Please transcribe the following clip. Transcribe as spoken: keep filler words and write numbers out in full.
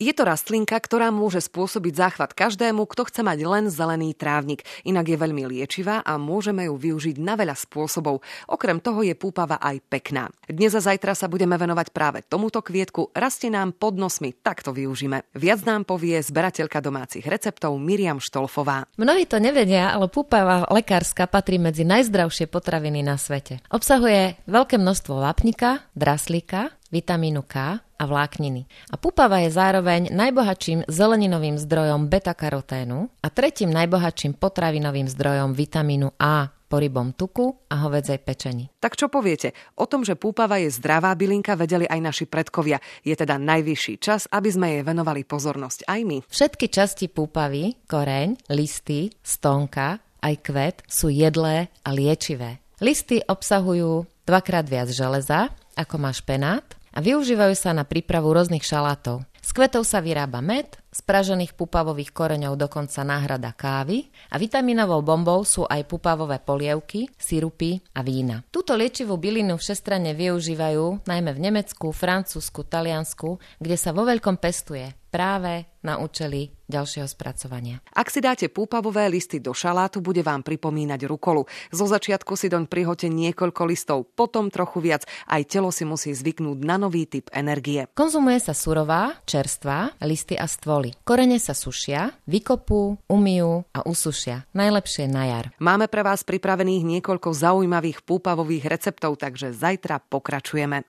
Je to rastlinka, ktorá môže spôsobiť záchvat každému, kto chce mať len zelený trávnik. Inak je veľmi liečivá a môžeme ju využiť na veľa spôsobov. Okrem toho je púpava aj pekná. Dnes a zajtra sa budeme venovať práve tomuto kvietku, rastie nám pod nosmi, tak to využíme. Viac nám povie zberateľka domácich receptov Miriam Štolfová. Mnohí to nevedia, ale púpava lekárska patrí medzi najzdravšie potraviny na svete. Obsahuje veľké množstvo vápnika, draslíka, vitamínu K a vlákniny. A púpava je zároveň najbohatším zeleninovým zdrojom beta-karoténu a tretím najbohatším potravinovým zdrojom vitamínu A po rybom tuku a hovädzej pečení. Tak čo poviete? O tom, že púpava je zdravá bylinka, vedeli aj naši predkovia. Je teda najvyšší čas, aby sme jej venovali pozornosť aj my. Všetky časti púpavy, koreň, listy, stonka aj kvet sú jedlé a liečivé. Listy obsahujú dvakrát viac železa, ako má špenát, a využívajú sa na prípravu rôznych šalátov. Z kvetov sa vyrába med, z pražených púpavových koreňov dokonca náhrada kávy a vitamínovou bombou sú aj púpavové polievky, sirupy a vína. Túto liečivú bylinu všestranne využívajú najmä v Nemecku, Francúzsku, Taliansku, kde sa vo veľkom pestuje práve na účely ďalšieho spracovania. Ak si dáte púpavové listy do šalátu, bude vám pripomínať rukolu. Zo začiatku si doň prihoďte niekoľko listov, potom trochu viac. Aj telo si musí zvyknúť na nový typ energie. Konzumuje sa surová, čerstvá, listy a stvoly. Korene sa sušia, vykopú, umyjú a usušia. Najlepšie na jar. Máme pre vás pripravených niekoľko zaujímavých púpavových receptov, takže zajtra pokračujeme.